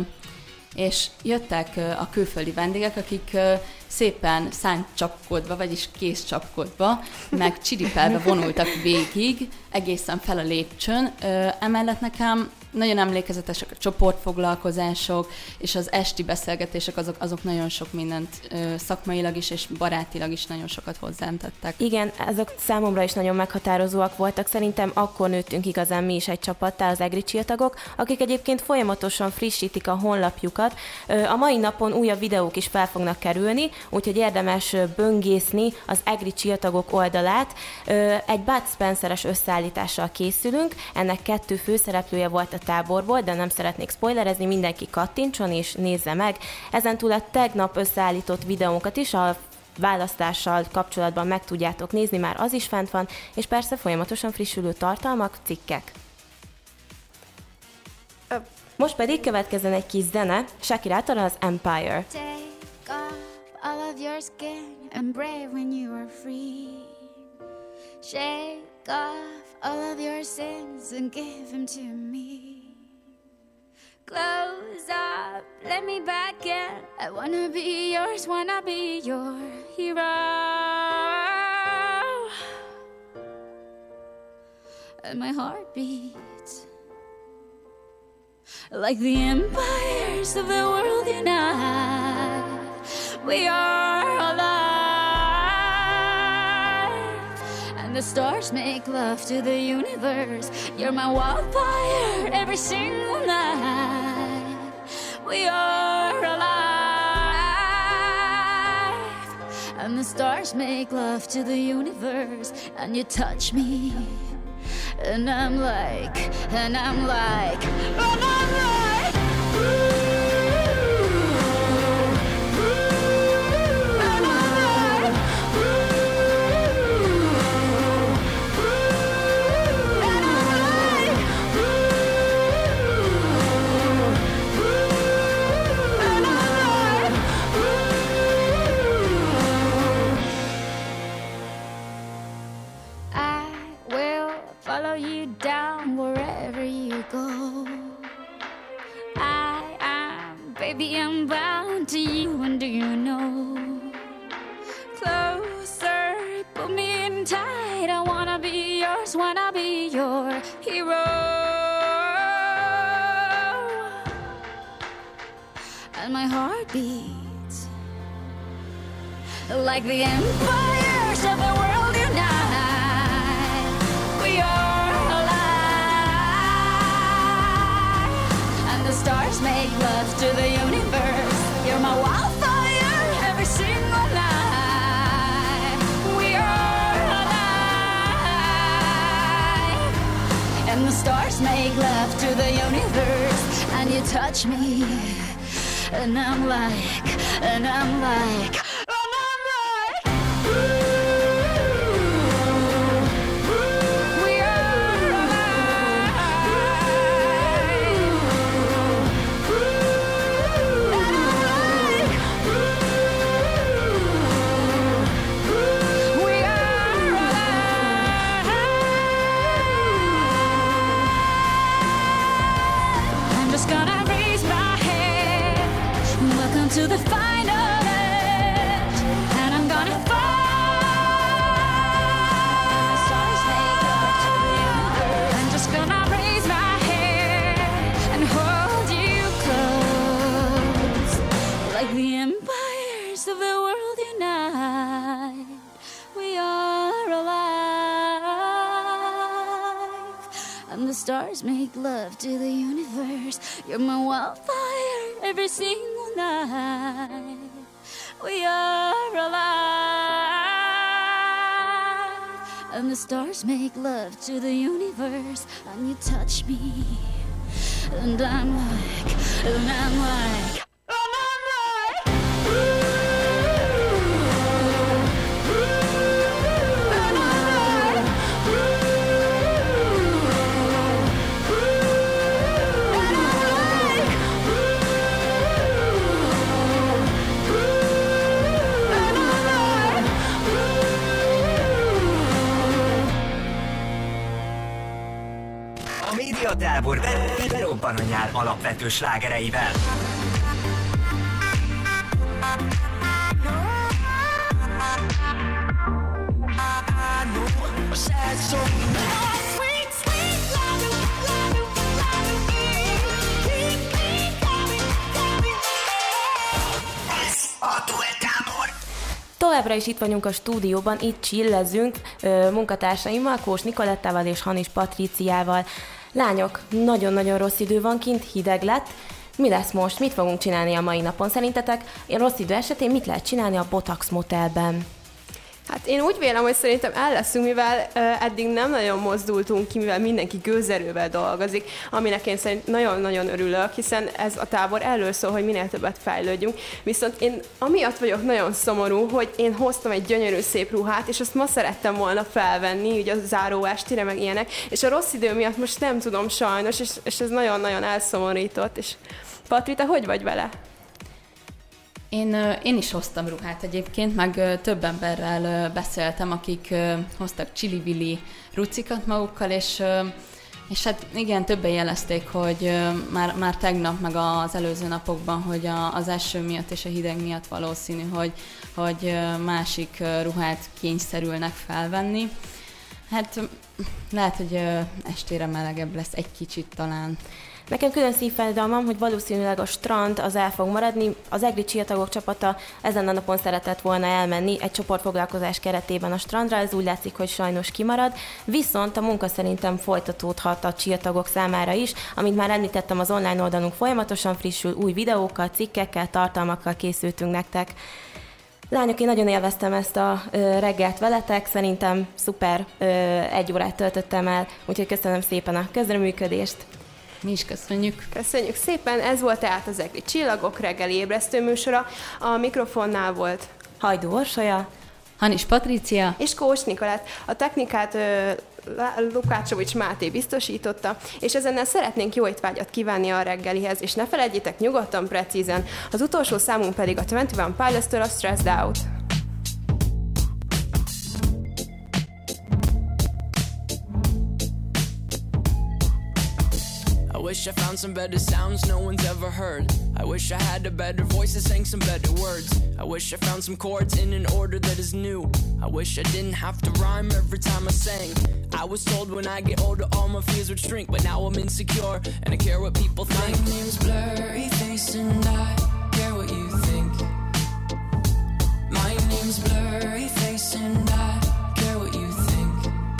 és jöttek uh, a külföldi vendégek, akik uh, szépen szánycsapkodva, vagyis kézcsapkodva, meg csiripelve vonultak végig, egészen fel a lépcsőn. Uh, emellett nekem nagyon emlékezetesek a csoportfoglalkozások, és az esti beszélgetések, azok, azok nagyon sok mindent ö, szakmailag is, és barátilag is nagyon sokat hozzám tettek. Igen, ezek számomra is nagyon meghatározóak voltak. Szerintem akkor nőttünk igazán mi is egy csapattá, az EGRI Csilltagok, akik egyébként folyamatosan frissítik a honlapjukat. A mai napon újabb videók is fel fognak kerülni, úgyhogy érdemes böngészni az EGRI Csilltagok oldalát. Egy Bud Spencer-es összeállítással készülünk, ennek kettő főszereplője volt a táborból, de nem szeretnék spoilerezni, mindenki kattintson és nézze meg. Ezentúl a tegnap összeállított videónkat is a választással kapcsolatban meg tudjátok nézni, már az is fent van, és persze folyamatosan frissülő tartalmak, cikkek. Most pedig következzen egy kis zene, Shakirától az Empire. Take off all of your skin and brave when you are free. Shake off all of your sins and give them to me. Close up, let me back in. I wanna be yours, wanna be your hero. And my heart beats like the empires of the world unite. We are alive, and the stars make love to the universe. You're my wildfire every single night. We are alive, and the stars make love to the universe. And you touch me, and I'm like, and I'm like, and I'm like, ooh. Follow you down wherever you go. I am, baby, I'm bound to you, and do you know? Closer, put me in tight. I wanna be yours, wanna be your hero. And my heart beats like the empires of the world unite. We are alive, and the stars make love to the universe. You're my wildfire every single night. We are alive, and the stars make love to the universe. And you touch me, and I'm like, and I'm like, and I'm like, ooh. to the final edge, and I'm gonna fall. The stars make love to the universe. I'm just gonna raise my head and hold you close, like the empires of the world unite. We are alive, and the stars make love to the universe. You're my wildfire every single night. We are alive, and the stars make love to the universe, and you touch me, and I'm like, and I'm like, and I'm like, A médiatábor be- berobban a nyár alapvető slágereivel. Ez a duettábor. Továbbra is itt vagyunk a stúdióban, itt chillezünk ö, munkatársaimmal, Kós Nikolettával és Hanis Patriciával. Lányok, nagyon-nagyon rossz idő van kint, hideg lett. Mi lesz most? Mit fogunk csinálni a mai napon szerintetek? Én rossz idő esetén mit lehet csinálni a Botax Motelben? Hát én úgy vélem, hogy szerintem el leszünk, mivel uh, eddig nem nagyon mozdultunk ki, mivel mindenki gőzerővel dolgozik, aminek én szerint nagyon-nagyon örülök, hiszen ez a tábor elől szól, hogy minél többet fejlődjünk. Viszont én amiatt vagyok nagyon szomorú, hogy én hoztam egy gyönyörű szép ruhát, és azt ma szerettem volna felvenni, ugye a záró estire, meg ilyenek, és a rossz idő miatt most nem tudom sajnos, és, és ez nagyon-nagyon elszomorított. És Patri, te hogy vagy vele? Én, én is hoztam ruhát egyébként, meg több emberrel beszéltem, akik hoztak csili-vili rucikat magukkal, és, és hát igen, többen jelezték, hogy már, már tegnap, meg az előző napokban, hogy a, az eső miatt és a hideg miatt valószínű, hogy, hogy másik ruhát kényszerülnek felvenni. Hát lehet, hogy estére melegebb lesz egy kicsit talán. Nekem külön szívfájdalmam, hogy valószínűleg a strand az el fog maradni. Az EGRI Csiatagok csapata ezen a napon szeretett volna elmenni egy csoportfoglalkozás keretében a strandra, ez úgy látszik, hogy sajnos kimarad. Viszont a munka szerintem folytatódhat a Csiatagok számára is. Amint már említettem, az online oldalunk folyamatosan frissül, új videókkal, cikkekkel, tartalmakkal készültünk nektek. Lányok, én nagyon élveztem ezt a ö, reggelt veletek, szerintem szuper ö, egy órát töltöttem el, úgyhogy köszönöm szépen a közreműködést. Mi is köszönjük. Köszönjük szépen, ez volt tehát az EGRI Csillagok reggeli ébresztő műsora. A mikrofonnál volt Hajdú Orsolya, Hanis Patricia és Kós Nikolett. A technikát ö, Lukácsovics Máté biztosította, és ezennel szeretnénk jó étvágyat kívánni a reggelihez, és ne felejtjétek nyugodtan, precízen. Az utolsó számunk pedig a huszonegy Pilots-től a Stressed Out. I wish I found some better sounds no one's ever heard. I wish I had a better voice that sang some better words. I wish I found some chords in an order that is new. I wish I didn't have to rhyme every time I sang. I was told when I get older all my fears would shrink, but now I'm insecure and I care what people think. My name's Blurry Face and I care what you think. My name's Blurry Face and I care what you think.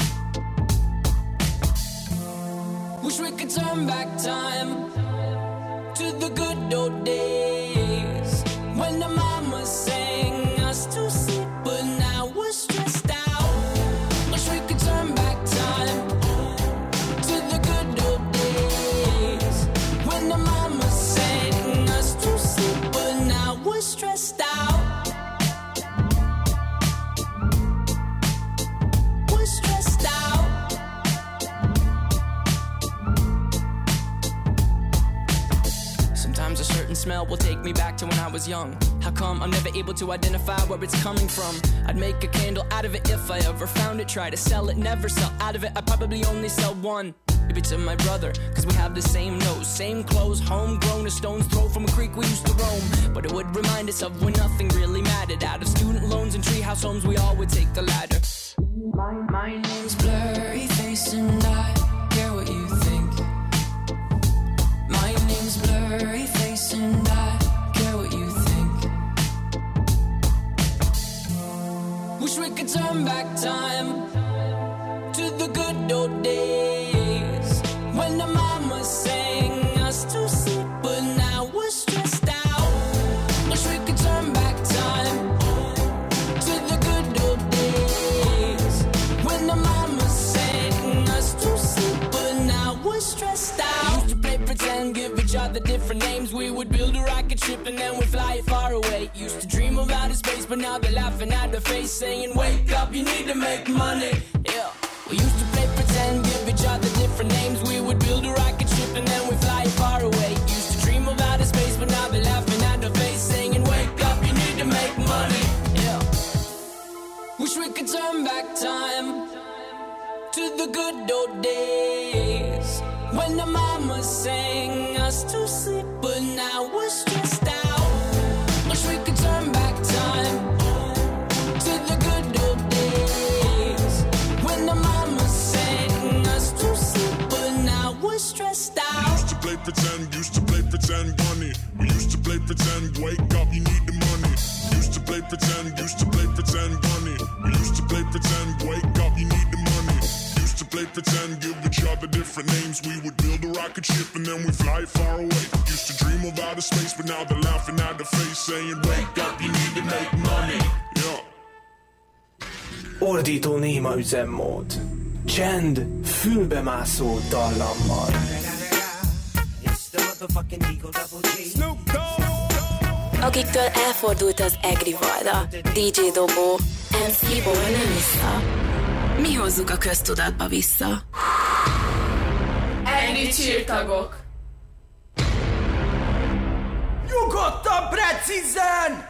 Wish we could turn back time to the good old days when the mama sang us to sleep, but now we're stressed out. Wish we could turn back time to the good old days when the mama sang us to sleep, but now we're stressed out. We're stressed out. Sometimes a certain smell will take me back to when I was young. How come I'm never able to identify where it's coming from? I'd make a candle out of it if I ever found it. Try to sell it, never sell out of it. I'd probably only sell one. Maybe to my brother, cause we have the same nose, same clothes, homegrown, a stone's throw from a creek we used to roam. But it would remind us of when nothing really mattered. Out of student loans and treehouse homes, we all would take the ladder. My, my name's Blurry Face and I care what you think. My name's Blurry Face and I care what you think. Wish we could turn back time to the good old days when the mama sang us to sleep, but now we're stressed out. Wish we could turn back time to the good old days when the mama sang us to sleep, but now we're stressed out. Used to play pretend, give each other different names. We would build a rocket ship and then we'd fly it far away. Used to dream of outer space, but now they're laughing at the face, saying, wake up, you need to make money. Yeah. We used to play pretend, give each other different names. We would build a rocket ship and then we'd fly far away. Used to dream of outer space, but now they're laughing at the face, saying, wake up, you need to make money. Yeah. Wish we could turn back time to the good old days when the mama sang us to sleep, but now we're stressed out. Wish we could turn back time to the good old days when the mama sang us to sleep, but now we're stressed out. We used to play pretend, used to play pretend, bunny. We used to play pretend, wake up, you need the money. Used to play pretend, used to play pretend, bunny. We used to play pretend, wake up, you need the money. Used to play pretend, give each other different names. We would build a rocket ship and then we fly far away. Used to dream of outer space, but now they're laughing at the face, saying, wake up, you need to make money. Yeah. Ordító néma üzemmód. Csend, fülbemászó dallammal. Akiktől elfordult az Egri Valda, dé dzsé Dobó, em cé-ból nem vissza. Mi hozzuk a köztudatba vissza. Egri csirtagok. Nyugodtan, precízen!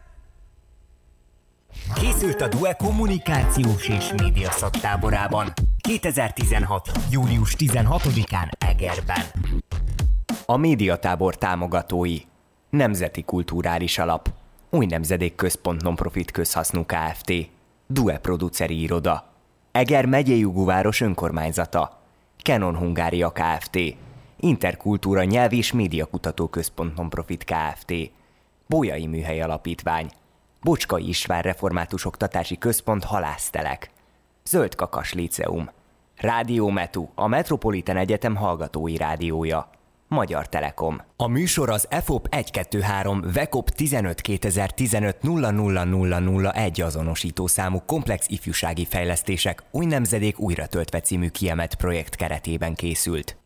Készült a Due kommunikációs és média szaktáborában kétezer-tizenhat. július tizenhatodikán Egerben. A médiatábor támogatói: Nemzeti Kulturális Alap, Új Nemzedék Központ Nonprofit Közhasznú Kft., Due Produceri Iroda, Eger megyei Jugóváros Önkormányzata, Canon Hungária Kft., Interkultúra Nyelv és Médiakutató Központ Nonprofit Kft., Bolyai Műhely Alapítvány, Bocskai István Református Oktatási Központ Halásztelek, Zöld Kakas Líceum, Rádió Metu, a Metropolitan Egyetem hallgatói rádiója, Magyar Telekom. A műsor az ef o pé egy kettő három Vekop tizenöt kétezer-tizenöt nulla nulla nulla nulla egy azonosító számú komplex ifjúsági fejlesztések új nemzedék újra töltve című kiemelt projekt keretében készült.